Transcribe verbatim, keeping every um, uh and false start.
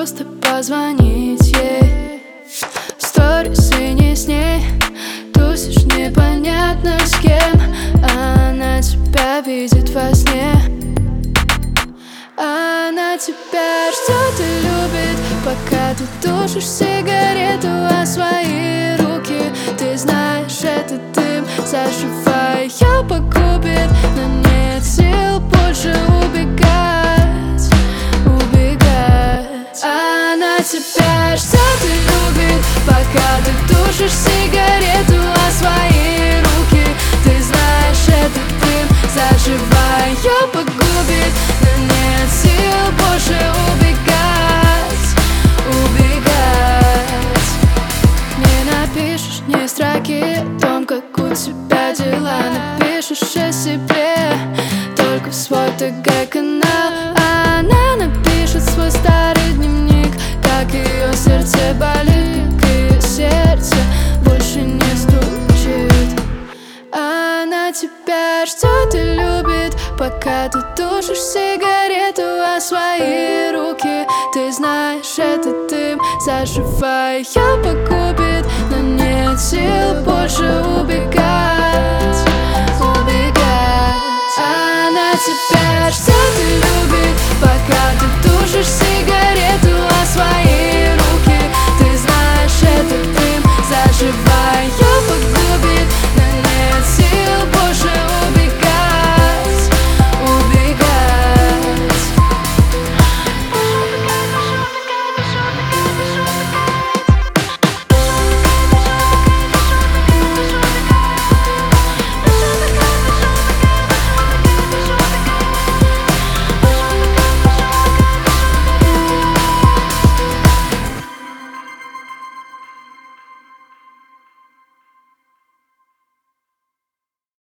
просто позвонить ей. В сторисы не с ней, тусишь непонятно с кем. Она тебя видит во сне, она тебя ждет и любит, пока ты тушишь сигарету о свои руки. Ты знаешь, этот дым, заживая, погубит, но нет сил больше убегать, убегать. Она тебя ждет и любит, пока ты тушишь сигарету о свои руки. Ты знаешь, этот дым, заживая, погубит, но нет сил больше убегать, убегать. Не напишешь ни строки о том, как у тебя дела. Напишешь о себе только в свой ТГ-канал. А она напишет свой старый дневник, как ее сердце болит, как ее сердце больше не стучит. Она тебя ждет и любит, пока ты тушишь сигарету о свои руки. Ты знаешь, этот дым, заживая, погубит, но нет сил больше убегать, убегать. Она тебя ждет и любит, пока ты тушишь сигарету